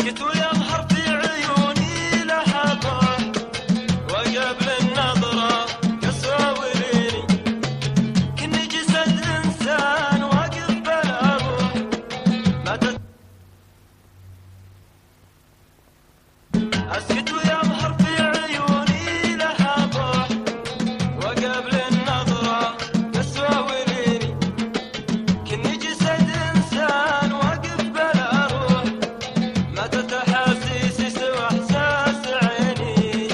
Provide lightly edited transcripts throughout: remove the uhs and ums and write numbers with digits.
اسكت ويظهر في عيوني لهبه وقبل النظره قسوه وليني كني جسد انسان واقف بلا روح ما اسكت ويظهر في عيوني لهبه وقبل النظره قسوه وليني كني جسد انسان واقف بلا روح ما تتحسس سوى احساس عيني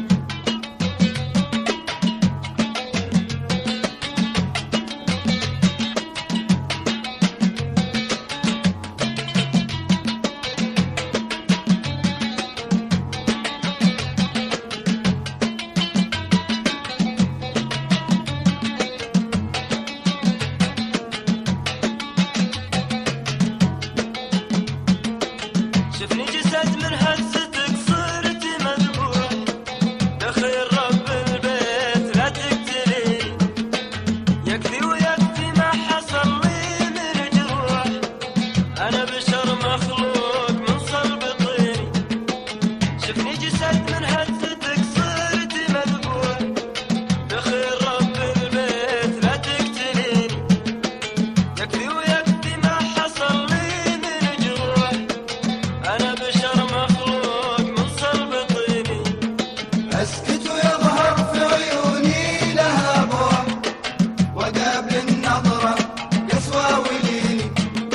شفني جسد من هزتك صرت مذبوح دخيل رب البيت لا تقتليني يكفي ويكفي ما حصل لي من جروح انا بشر مخلوق من صلب طيني شفني جسد من هزتك صرت مذبوح دخيل رب البيت لا تقتليني يكفي ويكفي ما حصل لي من جروح أنا بشر مخلوق من صلب طيني اسكت ويظهر في عيوني لهبه وقبل النظره قسوه وليني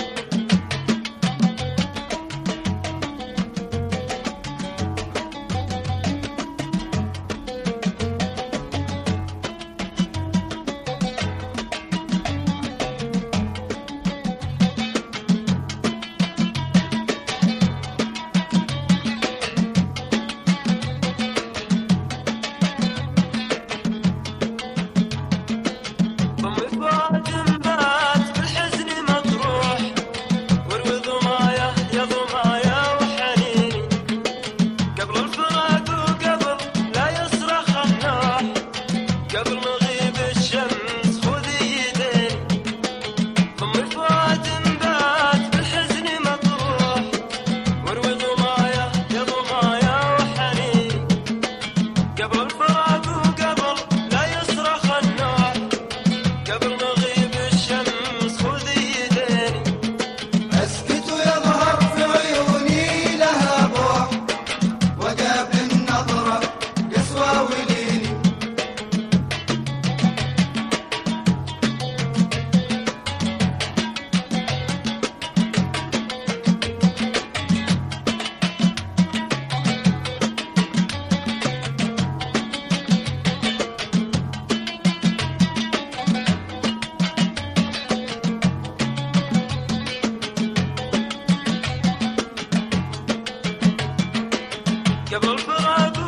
ضمي فؤاد بات بالحزن مطروح واروي ضمايا يا ضمايا وحنيني قبل الفراق وقبل لا يصرخ النوح قبل مغيب الشمس خذي يديني ضمي فؤاد بات بالحزن مطروح واروي ضمايا يا ضمايا وحنيني قبل الفراق وقبل لا يصرخ النوح قبل مغيب الشمس خذي يديني اسكت ويظهر في عيوني لهبه وقبل النظره قسوه وليني قبل الفراق